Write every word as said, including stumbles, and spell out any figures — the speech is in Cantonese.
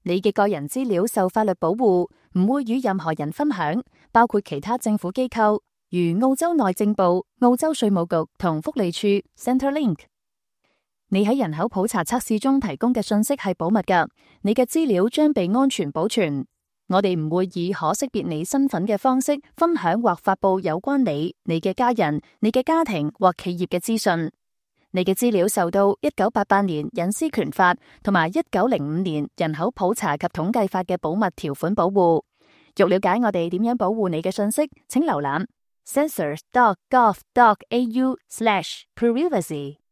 你嘅個人資料受法律保護，唔會與任何人分享，包括其他政府機構，如澳洲內政部、澳洲稅務局同福利處 Centrelink。你喺人口普查測試中提供嘅信息係保密㗎，你嘅資料將被安全保存。我哋唔會以可識別你身份嘅方式分享或發佈有關你、你嘅家人、你嘅家庭或企業嘅資訊。你嘅資料受到一九八八年隱私權法同埋一九零五年人口普查及統計法嘅保密條款保護。欲了解我哋點樣保護你嘅信息，請瀏覽 census dot gov dot a u slash privacy。